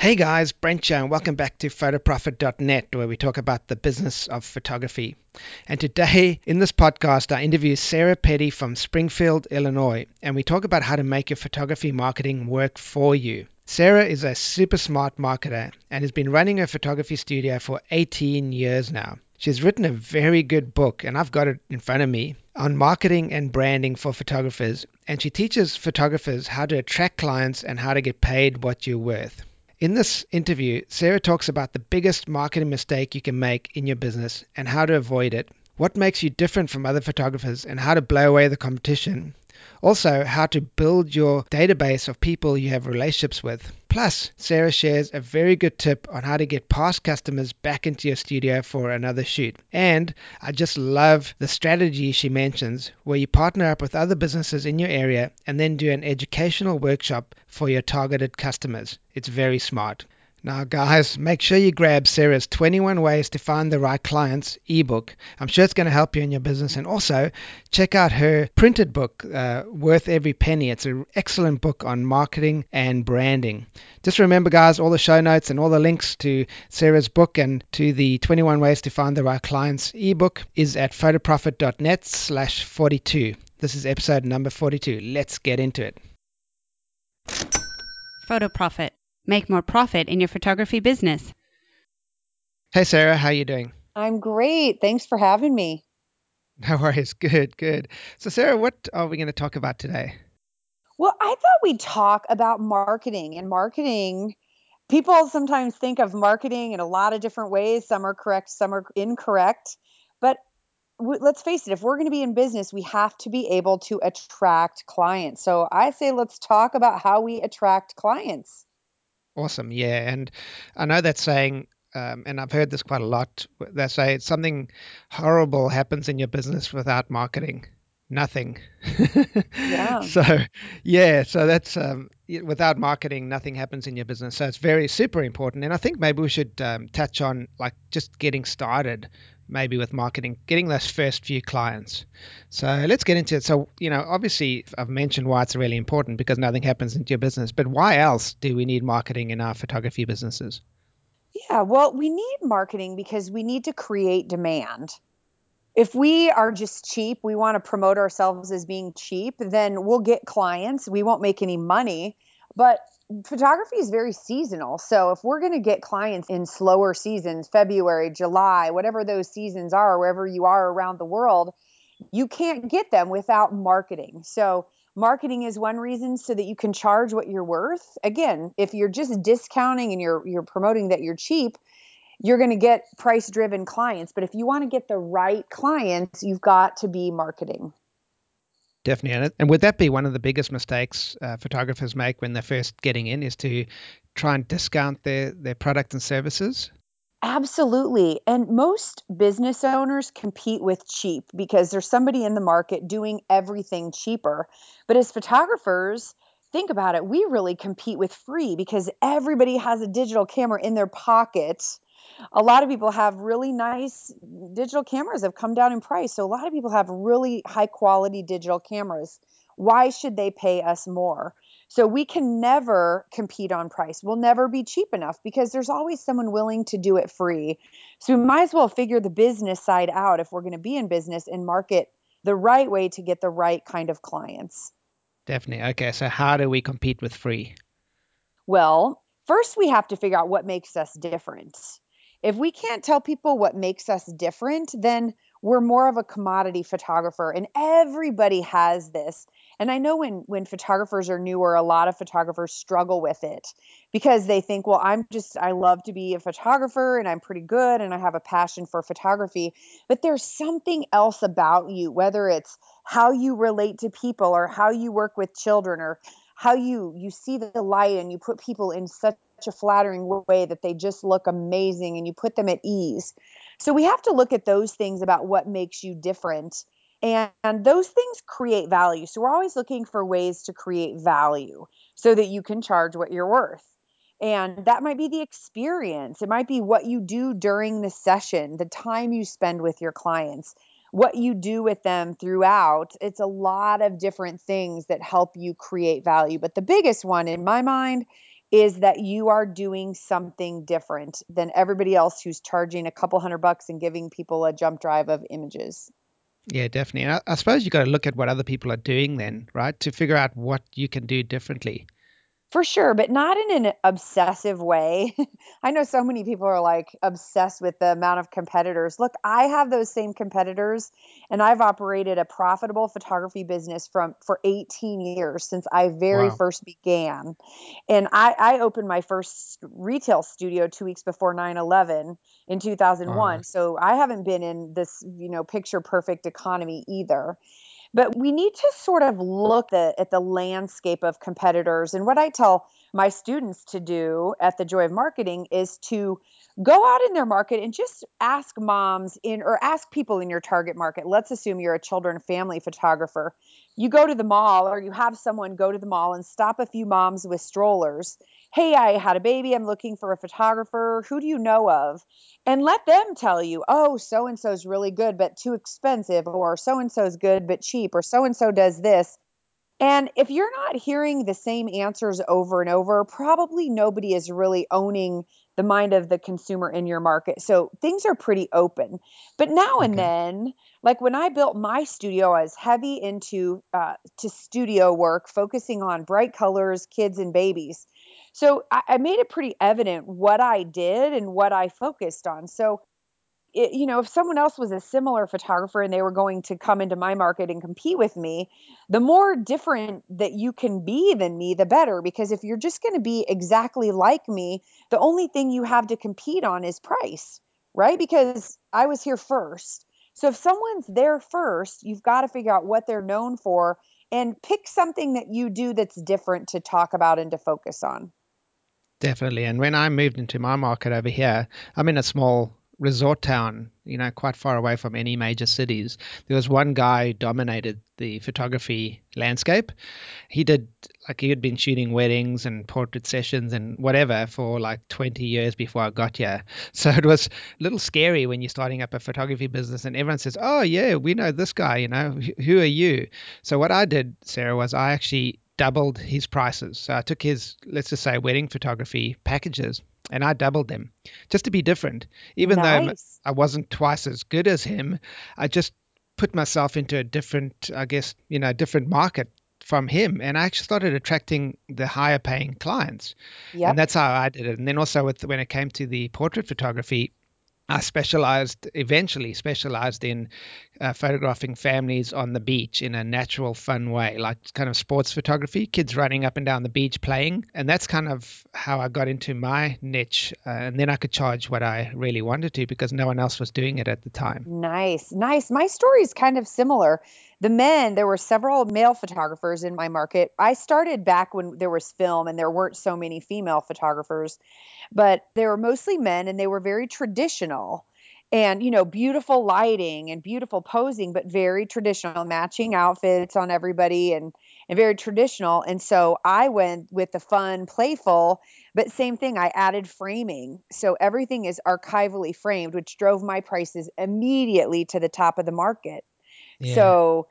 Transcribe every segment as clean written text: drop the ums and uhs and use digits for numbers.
Hey guys, Brent here, and welcome back to photoprofit.net, where we talk about the business of photography. And today in this podcast, I interview Sarah Petty from Springfield, Illinois, and we talk about how to make your photography marketing work for you. Sarah is a super smart marketer and has been running her photography studio for 18 years now. She's written a very good book, and I've got it in front of me, on marketing and branding for photographers, and she teaches photographers how to attract clients and how to get paid what you're worth. In this interview, Sarah talks about the biggest marketing mistake you can make in your business and how to avoid it, what makes you different from other photographers and how to blow away the competition. Also, how to build your database of people you have relationships with. Plus, Sarah shares a very good tip on how to get past customers back into your studio for another shoot. And I just love the strategy she mentions, where you partner up with other businesses in your area and then do an educational workshop for your targeted customers. It's very smart. Now, guys, make sure you grab Sarah's 21 Ways to Find the Right Clients ebook. I'm sure it's going to help you in your business. And also, check out her printed book, Worth Every Penny. It's an excellent book on marketing and branding. Just remember, guys, all the show notes and all the links to Sarah's book and to the 21 Ways to Find the Right Clients ebook is at photoprofit.net/42. This is episode number 42. Let's get into it. Photo Profit. Make more profit in your photography business. Hey, Sarah, how you doing? I'm great. Thanks for having me. No worries. Good, good. So, Sarah, what are we going to talk about today? Well, I thought we'd talk about marketing. And marketing, people sometimes think of marketing in a lot of different ways. Some are correct, some are incorrect. But let's face it, if we're going to be in business, we have to be able to attract clients. So I say let's talk about how we attract clients. Awesome. Yeah. And I know that saying, and I've heard this quite a lot. They say something horrible happens in your business without marketing. Nothing. Yeah. So, yeah. So that's without marketing, nothing happens in your business. So it's very super important. And I think maybe we should touch on like just getting started, maybe with marketing, getting those first few clients. So let's get into it. So, obviously I've mentioned why it's really important because nothing happens into your business, but why else do we need marketing in our photography businesses? Yeah. Well, we need marketing because we need to create demand. If we are just cheap, we want to promote ourselves as being cheap, then we'll get clients. We won't make any money. But photography is very seasonal. So if we're going to get clients in slower seasons, February, July, whatever those seasons are, wherever you are around the world, you can't get them without marketing. So marketing is one reason so that you can charge what you're worth. Again, if you're just discounting and you're promoting that you're cheap, you're going to get price driven clients. But if you want to get the right clients, you've got to be marketing. Definitely. And would that be one of the biggest mistakes photographers make when they're first getting in is to try and discount their product and services? Absolutely. And most business owners compete with cheap because there's somebody in the market doing everything cheaper. But as photographers, think about it, we really compete with free because everybody has a digital camera in their pocket. A lot of people have really nice digital cameras have come down in price. So a lot of people have really high quality digital cameras. Why should they pay us more? So we can never compete on price. We'll never be cheap enough because there's always someone willing to do it free. So we might as well figure the business side out if we're going to be in business and market the right way to get the right kind of clients. Definitely. Okay. So how do we compete with free? Well, first we have to figure out what makes us different. If we can't tell people what makes us different, then we're more of a commodity photographer and everybody has this. And I know when photographers are newer, a lot of photographers struggle with it because they think, well, I love to be a photographer and I'm pretty good and I have a passion for photography, but there's something else about you, whether it's how you relate to people or how you work with children or how you see the light and you put people in such a flattering way that they just look amazing and you put them at ease. So we have to look at those things about what makes you different. And those things create value. So we're always looking for ways to create value so that you can charge what you're worth. And that might be the experience. It might be what you do during the session, the time you spend with your clients, what you do with them throughout. It's a lot of different things that help you create value. But the biggest one in my mind is that you are doing something different than everybody else who's charging a couple $100 and giving people a jump drive of images. Yeah, definitely. And I suppose you got to look at what other people are doing then, right? To figure out what you can do differently. For sure, but not in an obsessive way. I know so many people are like obsessed with the amount of competitors. Look, I have those same competitors and I've operated a profitable photography business for 18 years since I very Wow. first began. And I opened my first retail studio 2 weeks before 9/11 in Oh, 2001. So I haven't been in this, picture perfect economy either. But we need to sort of look at the landscape of competitors. And what I tell my students to do at the Joy of Marketing is to go out in their market and just ask moms in or ask people in your target market. Let's assume you're a children and family photographer. You go to the mall or you have someone go to the mall and stop a few moms with strollers. Hey, I had a baby. I'm looking for a photographer. Who do you know of? And let them tell you, oh, so and so is really good, but too expensive, or so and so is good, but cheap, or so and so does this. And if you're not hearing the same answers over and over, probably nobody is really owning the mind of the consumer in your market. So things are pretty open. But now and okay. then, like when I built my studio, I was heavy into to studio work, focusing on bright colors, kids, and babies. So I made it pretty evident what I did and what I focused on. So if someone else was a similar photographer and they were going to come into my market and compete with me, the more different that you can be than me, the better. Because if you're just going to be exactly like me, the only thing you have to compete on is price, right? Because I was here first. So if someone's there first, you've got to figure out what they're known for and pick something that you do that's different to talk about and to focus on. Definitely. And when I moved into my market over here, I'm in a small resort town, quite far away from any major cities. There was one guy who dominated the photography landscape. He had been shooting weddings and portrait sessions and whatever for like 20 years before I got here. So it was a little scary when you're starting up a photography business and everyone says, oh, yeah, we know this guy, who are you? So what I did, Sarah, was I actually doubled his prices. So I took his, let's just say, wedding photography packages and I doubled them just to be different. Even though Nice. I wasn't twice as good as him, I just put myself into a different, I guess, different market from him. And I actually started attracting the higher paying clients. And Yep. that's how I did it. And then also when it came to the portrait photography, I eventually specialized in photographing families on the beach in a natural, fun way, like kind of sports photography, kids running up and down the beach playing. And that's kind of how I got into my niche. And then I could charge what I really wanted to because no one else was doing it at the time. Nice, nice. My story is kind of similar. There were several male photographers in my market. I started back when there was film and there weren't so many female photographers, but they were mostly men and they were very traditional and, beautiful lighting and beautiful posing, but very traditional, matching outfits on everybody and very traditional. And so I went with the fun, playful, but same thing, I added framing. So everything is archivally framed, which drove my prices immediately to the top of the market. Yeah, So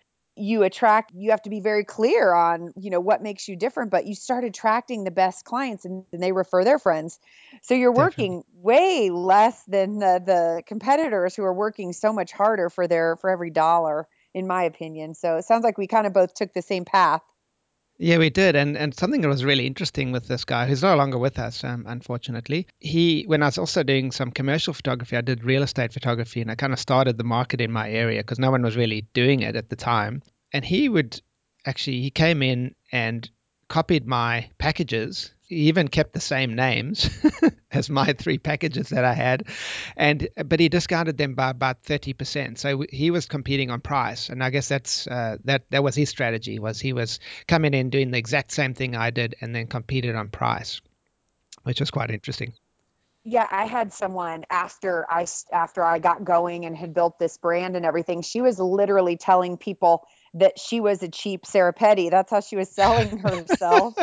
you have to be very clear on, what makes you different, but you start attracting the best clients and they refer their friends. So you're definitely. working way less than the competitors who are working so much harder for every dollar, in my opinion. So it sounds like we kind of both took the same path. Yeah, we did, and something that was really interesting with this guy, who's no longer with us, unfortunately. When I was also doing some commercial photography, I did real estate photography, and I kind of started the market in my area because no one was really doing it at the time. And he came in and copied my packages. He even kept the same names as my three packages that I had, but he discounted them by about 30%. So he was competing on price, and I guess that was his strategy. Was he was coming in doing the exact same thing I did, and then competed on price, which was quite interesting. Yeah, I had someone after I got going and had built this brand and everything. She was literally telling people that she was a cheap Sarah Petty. That's how she was selling herself.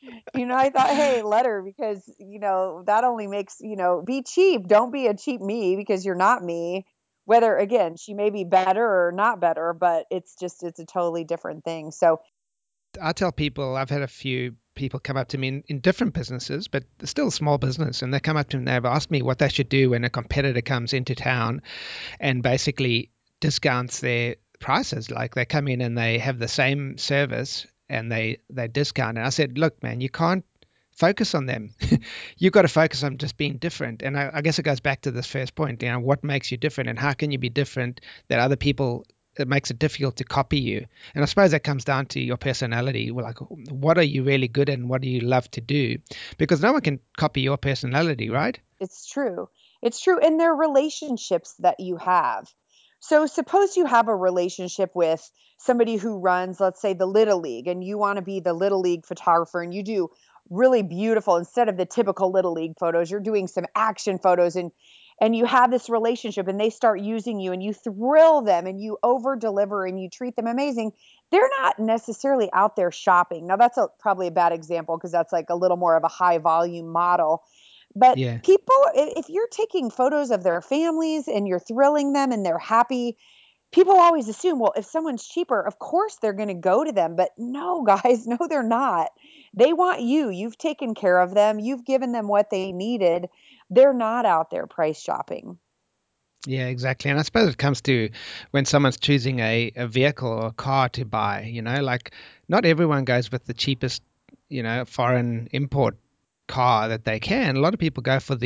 I thought, hey, let her, because that only makes, be cheap. Don't be a cheap me because you're not me. Whether again, she may be better or not better, but it's a totally different thing. So I tell people I've had a few people come up to me in different businesses, but still a small business, and they come up to me and they've asked me what they should do when a competitor comes into town and basically discounts their prices. Like they come in and they have the same service and they discount. And I said, look, man, you can't focus on them. You've got to focus on just being different. And I guess it goes back to this first point, what makes you different and how can you be different that other people, it makes it difficult to copy you. And I suppose that comes down to your personality. Well, like, what are you really good at and what do you love to do? Because no one can copy your personality, right? It's true. It's true. And they're relationships that you have. So suppose you have a relationship with somebody who runs, let's say, the Little League, and you want to be the Little League photographer and you do really beautiful, instead of the typical Little League photos, you're doing some action photos, and you have this relationship and they start using you and you thrill them and you over deliver and you treat them amazing. They're not necessarily out there shopping. Now that's probably a bad example because that's like a little more of a high volume model. But Yeah. people, if you're taking photos of their families and you're thrilling them and they're happy, people always assume, well, if someone's cheaper, of course they're going to go to them. But no, guys, no, they're not. They want you. You've taken care of them. You've given them what they needed. They're not out there price shopping. Yeah, exactly. And I suppose it comes to when someone's choosing a vehicle or a car to buy, like not everyone goes with the cheapest, foreign import car that they can. A lot of people go for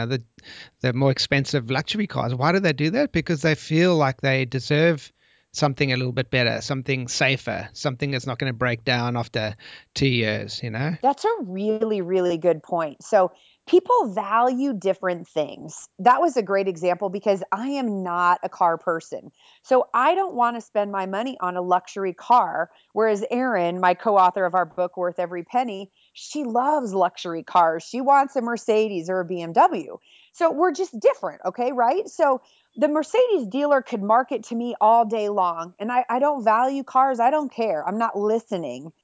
the more expensive luxury cars. Why do they do that? Because they feel like they deserve something a little bit better, something safer, something that's not going to break down after 2 years. That's a really, really good point. So people value different things. That was a great example because I am not a car person. So I don't want to spend my money on a luxury car. Whereas Erin, my co author of our book, Worth Every Penny, she loves luxury cars. She wants a Mercedes or a BMW. So we're just different. Okay. Right. So the Mercedes dealer could market to me all day long. And I don't value cars. I don't care. I'm not listening,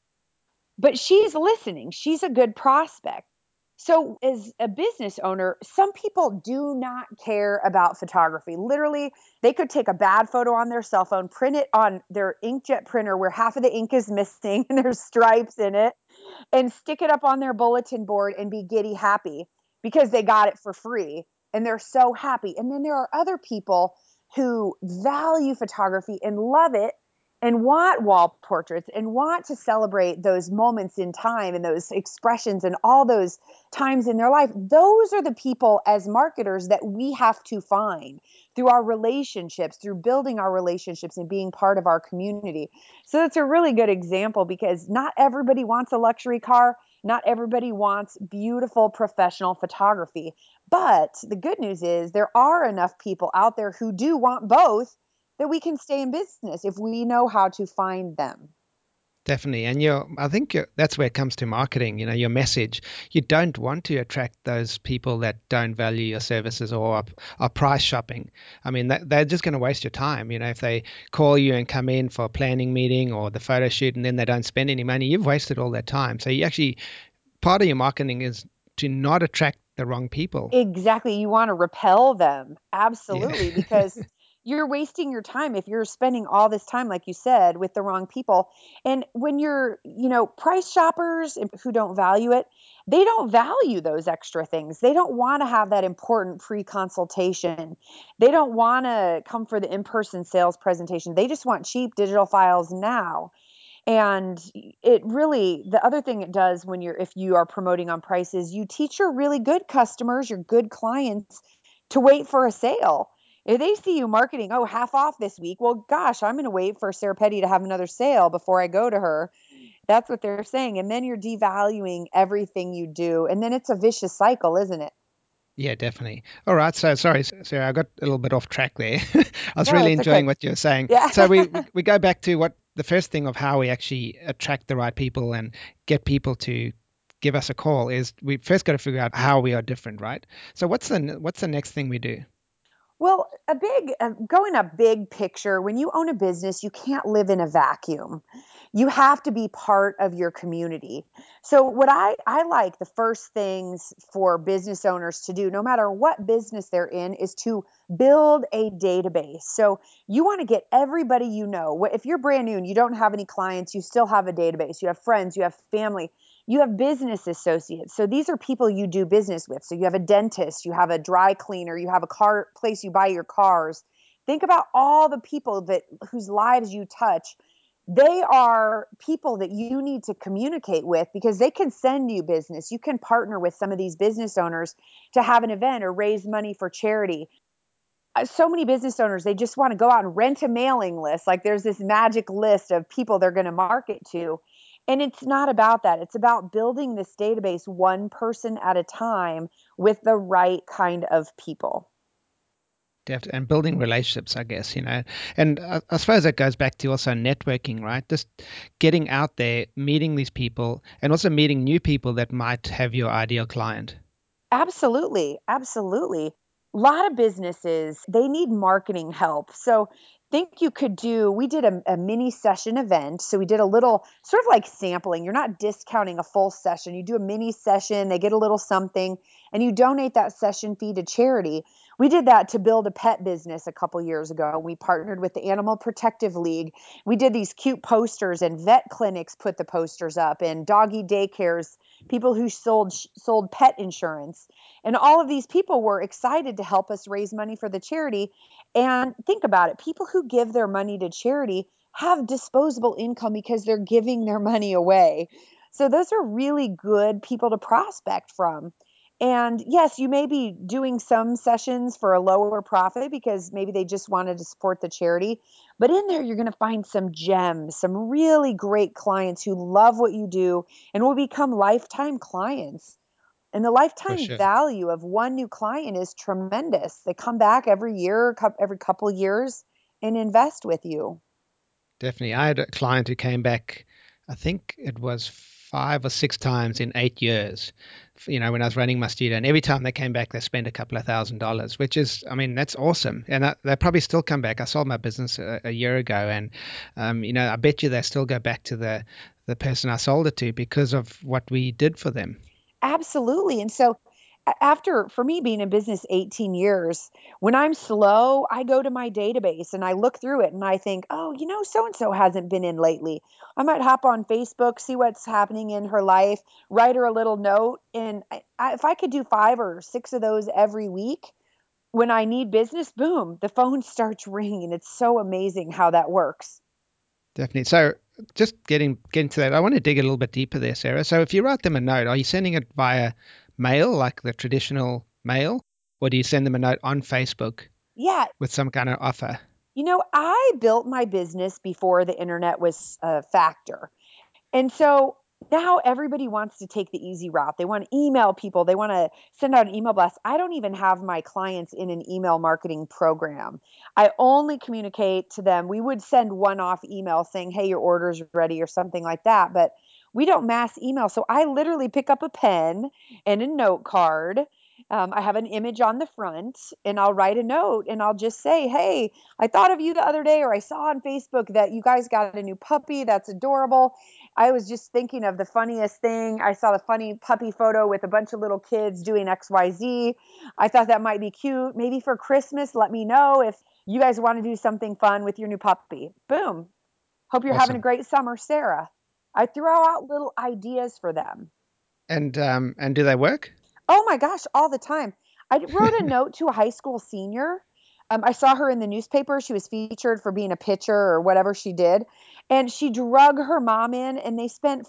but she's listening. She's a good prospect. So, as a business owner, some people do not care about photography. Literally, they could take a bad photo on their cell phone, print it on their inkjet printer where half of the ink is missing and there's stripes in it, and stick it up on their bulletin board and be giddy happy because they got it for free and they're so happy. And then there are other people who value photography and love it and want wall portraits and want to celebrate those moments in time and those expressions and all those times in their life. Those are the people as marketers that we have to find through our relationships, through building our relationships and being part of our community. So it's a really good example because not everybody wants a luxury car. Not everybody wants beautiful professional photography. But the good news is there are enough people out there who do want both that we can stay in business if we know how to find them. Definitely. And I think that's where it comes to marketing, your message. You don't want to attract those people that don't value your services or are price shopping. I mean, they're just going to waste your time. If they call you and come in for a planning meeting or the photo shoot and then they don't spend any money, you've wasted all that time. So part of your marketing is to not attract the wrong people. Exactly. You want to repel them. Yeah. Absolutely. Because you're wasting your time if you're spending all this time, like you said, with the wrong people. And when you're, price shoppers who don't value it, they don't value those extra things. They don't want to have that important pre consultation. They don't want to come for the in person sales presentation. They just want cheap digital files now. And it really, the other thing it does if you are promoting on prices, you teach your really good customers, your good clients to wait for a sale. If they see you marketing, oh, half off this week, well, gosh, I'm going to wait for Sarah Petty to have another sale before I go to her. That's what they're saying. And then you're devaluing everything you do. And then it's a vicious cycle, isn't it? Yeah, definitely. All right. So sorry, Sarah, I got a little bit off track there. I was No, really it's okay. enjoying what you were saying. Yeah. So we go back to what the first thing of how we actually attract the right people and get people to give us a call is we first got to figure out how we are different, right? So what's the next thing we do? Well, going a big picture, when you own a business, you can't live in a vacuum. You have to be part of your community. So, what I like the first things for business owners to do, no matter what business they're in, is to build a database. So, you want to get everybody you know. If you're brand new and you don't have any clients, you still have a database. You have friends, you have family. You have business associates. So these are people you do business with. So you have a dentist, you have a dry cleaner, you have a car place you buy your cars. Think about all the people that whose lives you touch. They are people that you need to communicate with because they can send you business. You can partner with some of these business owners to have an event or raise money for charity. So many business owners, they just want to go out and rent a mailing list. Like there's this magic list of people they're going to market to. And it's not about that. It's about building this database one person at a time with the right kind of people. And building relationships, I guess, and I suppose that goes back to also networking, right? Just getting out there, meeting these people, and also meeting new people that might have your ideal client. Absolutely. Absolutely. A lot of businesses, they need marketing help. So think you could do, we did a mini session event. So we did a little sort of like sampling. You're not discounting a full session. You do a mini session, they get a little something, and you donate that session fee to charity. We did that to build a pet business a couple years ago. We partnered with the Animal Protective League. We did these cute posters, and vet clinics put the posters up, and doggy daycares, people who sold pet insurance. And all of these people were excited to help us raise money for the charity. And think about it, people who give their money to charity have disposable income because they're giving their money away. So those are really good people to prospect from. And yes, you may be doing some sessions for a lower profit because maybe they just wanted to support the charity. But in there, you're going to find some gems, some really great clients who love what you do and will become lifetime clients. And the For lifetime sure. value of one new client is tremendous. They come back every year, every couple years, and invest with you. Definitely. I had a client who came back, I think it was 5 or 6 times in 8 years, when I was running my studio. And every time they came back, they spent a couple of $1,000s, which is, I mean, that's awesome. And they probably still come back. I sold my business a year ago, and, I bet you they still go back to the person I sold it to because of what we did for them. Absolutely. And so after, for me being in business 18 years, when I'm slow, I go to my database and I look through it and I think, oh, so and so hasn't been in lately. I might hop on Facebook, see what's happening in her life, write her a little note. And if I could do 5 or 6 of those every week, when I need business, boom, the phone starts ringing. It's so amazing how that works. Definitely. So just getting to that, I want to dig a little bit deeper there, Sarah. So if you write them a note, are you sending it via mail, like the traditional mail, or do you send them a note on Facebook Yeah. with some kind of offer? I built my business before the internet was a factor. And so now everybody wants to take the easy route. They want to email people, they want to send out an email blast. I don't even have my clients in an email marketing program. I only communicate to them. We would send one off email saying, hey, your order's ready or something like that. But we don't mass email. So I literally pick up a pen and a note card. I have an image on the front and I'll write a note and I'll just say, hey, I thought of you the other day, or I saw on Facebook that you guys got a new puppy. That's adorable. I was just thinking of the funniest thing. I saw the funny puppy photo with a bunch of little kids doing XYZ. I thought that might be cute. Maybe for Christmas, let me know if you guys want to do something fun with your new puppy. Boom. Hope you're having a Awesome. great summer, Sarah. I throw out little ideas for them. And do they work? Oh my gosh, all the time. I wrote a note to a high school senior. I saw her in the newspaper. She was featured for being a pitcher or whatever she did. And she drug her mom in and they spent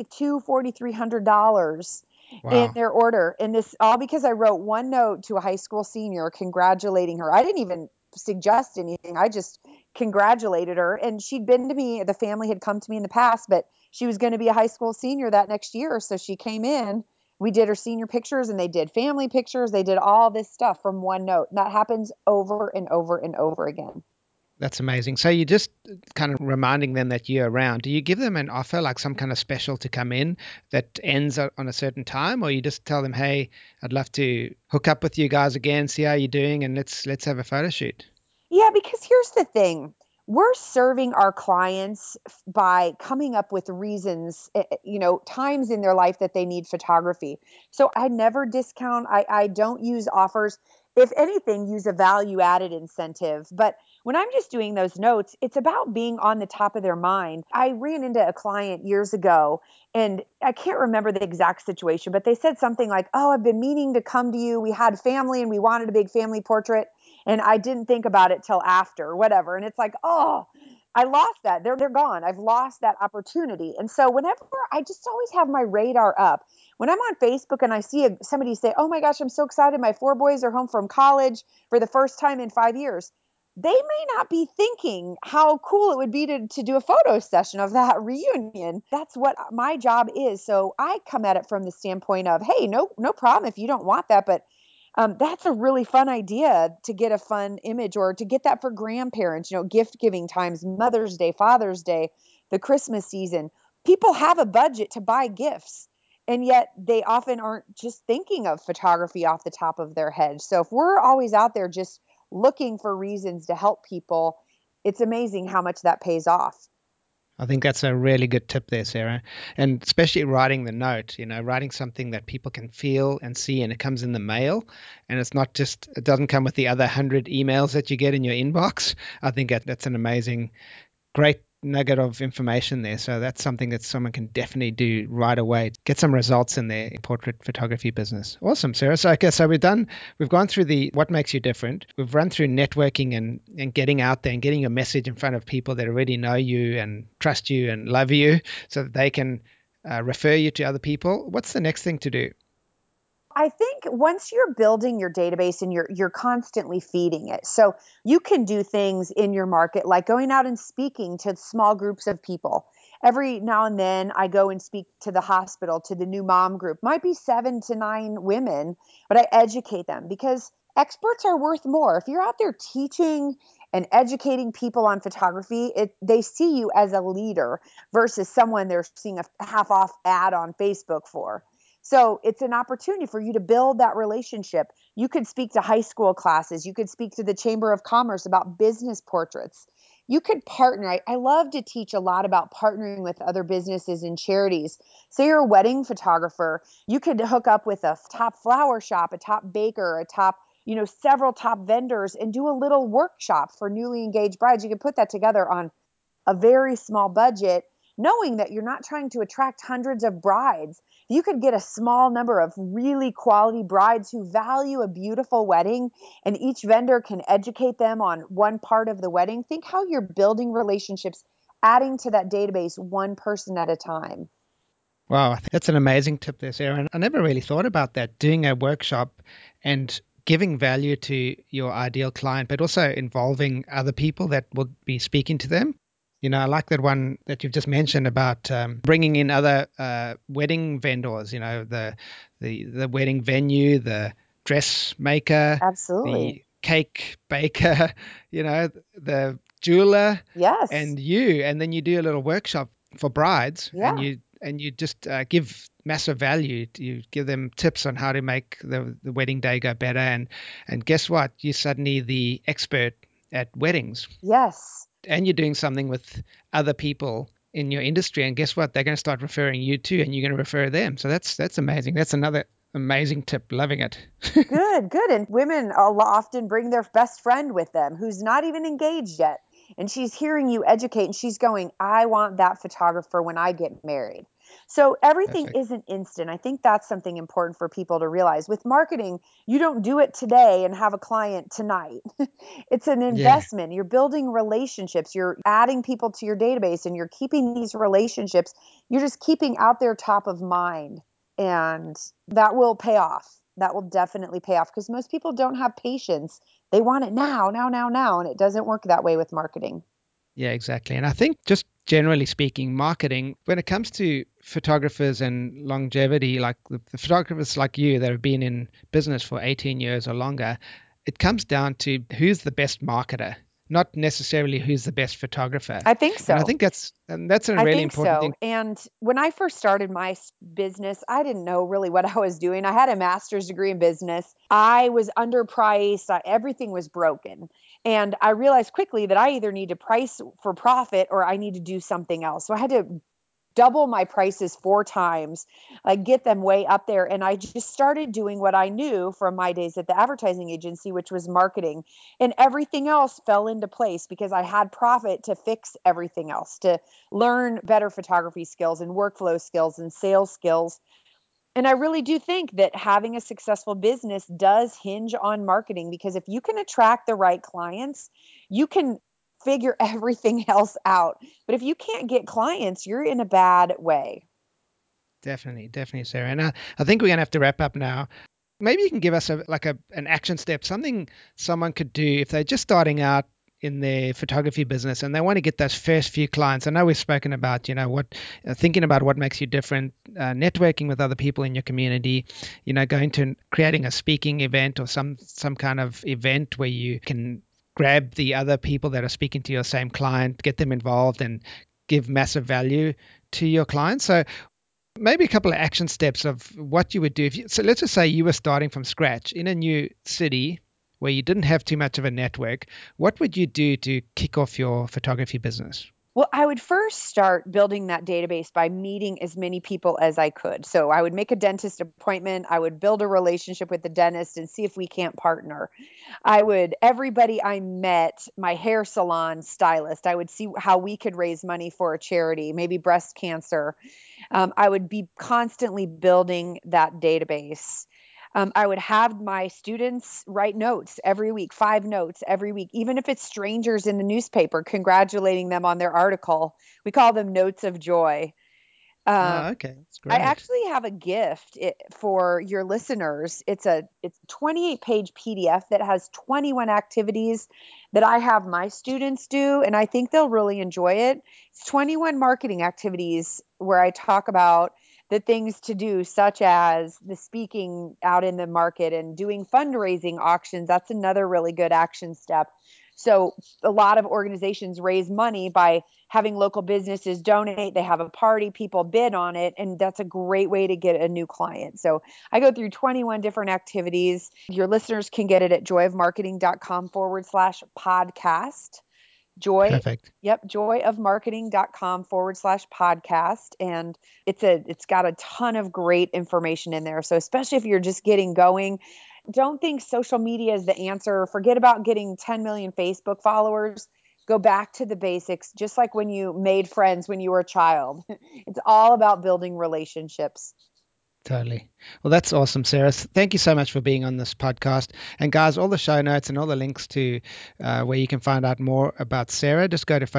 $4,300 in Wow. their order. And this all because I wrote one note to a high school senior congratulating her. I didn't even suggest anything. I just congratulated her. And she'd been to me, the family had come to me in the past, but she was going to be a high school senior that next year. So she came in, we did her senior pictures and they did family pictures. They did all this stuff from one note. And that happens over and over and over again. That's amazing. So you just kind of reminding them that you're around. Do you give them an offer, like some kind of special to come in that ends on a certain time, or you just tell them, "Hey, I'd love to hook up with you guys again, see how you're doing, and let's have a photo shoot." Yeah, because here's the thing. We're serving our clients by coming up with reasons, times in their life that they need photography. So I never discount. I don't use offers. if anything, use a value added incentive. But when I'm just doing those notes, it's about being on the top of their mind. I ran into a client years ago, and I can't remember the exact situation, but they said something like, "Oh, I've been meaning to come to you. We had family and we wanted a big family portrait. And I didn't think about it till after," whatever. And it's like, oh, I lost that. They're gone. I've lost that opportunity. And so whenever I just always have my radar up, when I'm on Facebook and I see somebody say, "Oh my gosh, I'm so excited. My four boys are home from college for the first time in 5 years." They may not be thinking how cool it would be to do a photo session of that reunion. That's what my job is. So I come at it from the standpoint of, hey, no problem if you don't want that, but that's a really fun idea to get a fun image or to get that for grandparents, gift giving times, Mother's Day, Father's Day, the Christmas season. People have a budget to buy gifts, and yet they often aren't just thinking of photography off the top of their head. So if we're always out there just looking for reasons to help people, it's amazing how much that pays off. I think that's a really good tip there, Sarah. And especially writing the note, writing something that people can feel and see, and it comes in the mail. And it doesn't come with the other 100 emails that you get in your inbox. I think that's an amazing, great nugget of information there. So that's something that someone can definitely do right away. Get some results in their portrait photography business. Awesome, Sarah. So okay, so we've gone through the what makes you different. We've run through networking and getting out there and getting your message in front of people that already know you and trust you and love you so that they can refer you to other people. What's the next thing to do? I think once you're building your database and you're constantly feeding it. So you can do things in your market like going out and speaking to small groups of people. Every now and then I go and speak to the hospital, to the new mom group. Might be 7 to 9 women, but I educate them because experts are worth more. If you're out there teaching and educating people on photography, they see you as a leader versus someone they're seeing a half off ad on Facebook for. So it's an opportunity for you to build that relationship. You could speak to high school classes. You could speak to the Chamber of Commerce about business portraits. You could partner. I love to teach a lot about partnering with other businesses and charities. Say you're a wedding photographer, you could hook up with a top flower shop, a top baker, a top, several top vendors and do a little workshop for newly engaged brides. You could put that together on a very small budget, knowing that you're not trying to attract hundreds of brides. You could get a small number of really quality brides who value a beautiful wedding, and each vendor can educate them on one part of the wedding. Think how you're building relationships, adding to that database one person at a time. Wow, I think that's an amazing tip there, Sarah. And I never really thought about that, doing a workshop and giving value to your ideal client, but also involving other people that will be speaking to them. I like that one that you've just mentioned about bringing in other wedding vendors, the wedding venue, the dressmaker, Absolutely. the cake baker, the jeweler, Yes. and you. And then you do a little workshop for brides, and Yeah. you just give massive value. You give them tips on how to make the wedding day go better. And guess what? You're suddenly the expert at weddings, Yes. and you're doing something with other people in your industry. And guess what? They're going to start referring you too, and you're going to refer them. So that's amazing. That's another amazing tip. Loving it. Good, good. And women often bring their best friend with them who's not even engaged yet. And she's hearing you educate and she's going, I want that photographer when I get married. So everything Perfect. isn't instant. I think that's something important for people to realize. With marketing, you don't do it today and have a client tonight. It's an Yeah. investment. You're building relationships, you're adding people to your database, and you're keeping these relationships. You're just keeping out there top of mind. And that will pay off. That will definitely pay off because most people don't have patience. They want it now, now, now, now. And it doesn't work that way with marketing. Yeah, exactly. And I think just generally speaking, marketing, when it comes to photographers and longevity, like the photographers like you that have been in business for 18 years or longer, it comes down to who's the best marketer, not necessarily who's the best photographer. I think And I so. think that's a I really think important so. thing. And when I first started my business, I didn't know really what I was doing. I had a master's degree in business. I was underpriced. Everything was broken. And I realized quickly that I either need to price for profit or I need to do something else. So I had to double my prices 4 times, like get them way up there. And I just started doing what I knew from my days at the advertising agency, which was marketing. And everything else fell into place because I had profit to fix everything else, to learn better photography skills and workflow skills and sales skills. And I really do think that having a successful business does hinge on marketing, because if you can attract the right clients, you can figure everything else out. But if you can't get clients, you're in a bad way. Definitely, definitely, Sarah. And I think we're going to have to wrap up now. Maybe you can give us an action step, something someone could do if they're just starting out in their photography business and they want to get those first few clients. I know we've spoken about, thinking about what makes you different, networking with other people in your community, going to creating a speaking event or some kind of event where you can grab the other people that are speaking to your same client, get them involved and give massive value to your clients. So maybe a couple of action steps of what you would do so let's just say you were starting from scratch in a new city where you didn't have too much of a network. What would you do to kick off your photography business? Well, I would first start building that database by meeting as many people as I could. So I would make a dentist appointment. I would build a relationship with the dentist and see if we can't partner. Everybody I met, my hair salon stylist, I would see how we could raise money for a charity, maybe breast cancer. I would be constantly building that database. I would have my students write notes every week, 5 notes every week, even if it's strangers in the newspaper, congratulating them on their article. We call them notes of joy. Oh, Um, okay, that's I great. actually have a gift for your listeners. It's 28-page PDF that has 21 activities that I have my students do, and I think they'll really enjoy it. It's 21 marketing activities where I talk about the things to do, such as the speaking out in the market and doing fundraising auctions. That's another really good action step. So a lot of organizations raise money by having local businesses donate. They have a party, people bid on it, and that's a great way to get a new client. So I go through 21 different activities. Your listeners can get it at joyofmarketing.com/podcast. Joy, Perfect. yep, joyofmarketing.com/podcast. And it's got a ton of great information in there. So especially if you're just getting going, don't think social media is the answer. Forget about getting 10 million Facebook followers. Go back to the basics, just like when you made friends when you were a child. It's all about building relationships. Totally. Well, that's awesome, Sarah. Thank you so much for being on this podcast. And guys, all the show notes and all the links to where you can find out more about Sarah, just go to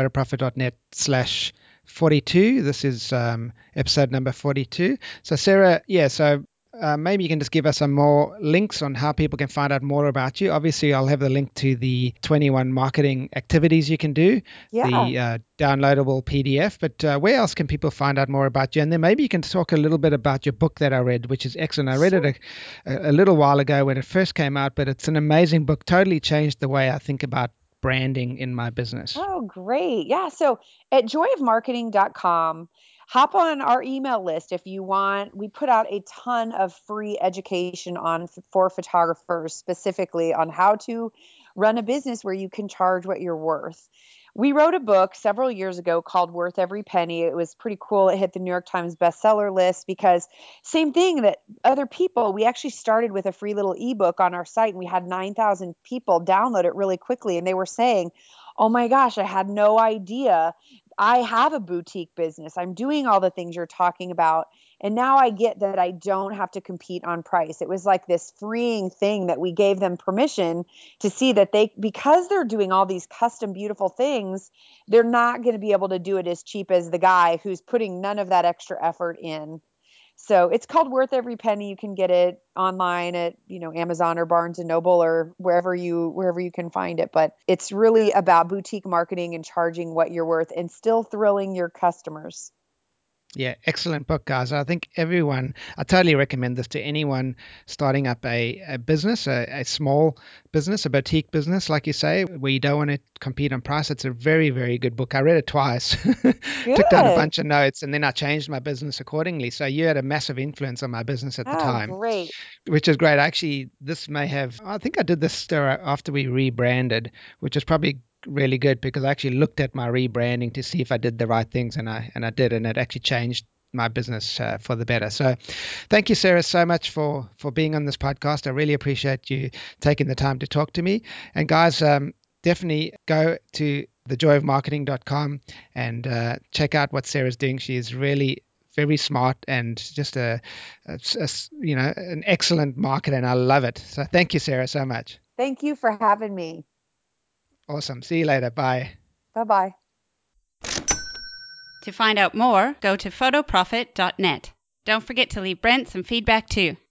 photoprofit.net/42. This is episode number 42. So Sarah, maybe you can just give us some more links on how people can find out more about you. Obviously, I'll have the link to the 21 marketing activities you can do, Yeah. the downloadable PDF. But where else can people find out more about you? And then maybe you can talk a little bit about your book that I read, which is excellent. I read Sure. it a little while ago when it first came out, but it's an amazing book. Totally changed the way I think about branding in my business. Oh, great. Yeah. So at joyofmarketing.com, hop on our email list if you want. We put out a ton of free education for photographers, specifically on how to run a business where you can charge what you're worth. We wrote a book several years ago called Worth Every Penny. It was pretty cool. It hit the New York Times bestseller list because same thing that other people, we actually started with a free little ebook on our site and we had 9,000 people download it really quickly. And they were saying, oh my gosh, I had no idea. I have a boutique business. I'm doing all the things you're talking about. And now I get that I don't have to compete on price. It was like this freeing thing that we gave them permission to see that because they're doing all these custom, beautiful things, they're not going to be able to do it as cheap as the guy who's putting none of that extra effort in. So it's called Worth Every Penny. You can get it online at, Amazon or Barnes and Noble or wherever you can find it. But it's really about boutique marketing and charging what you're worth and still thrilling your customers. Yeah, excellent book, guys. I totally recommend this to anyone starting up a business, a small business, a boutique business, like you say, where you don't want to compete on price. It's a very, very good book. I read it twice, took down a Good. bunch of notes, and then I changed my business accordingly. So you had a massive influence on my business at the Oh, time, great. which is great. Actually, I think I did this after we rebranded, which is probably really good because I actually looked at my rebranding to see if I did the right things, and I did, and it actually changed my business for the better. So thank you, Sarah, so much for being on this podcast. I really appreciate you taking the time to talk to me. And guys, definitely go to thejoyofmarketing.com and check out what Sarah's doing. She is really very smart and just an excellent marketer, and I love it. So thank you, Sarah, so much. Thank you for having me. Awesome. See you later. Bye. Bye-bye. To find out more, go to photoprofit.net. Don't forget to leave Brent some feedback too.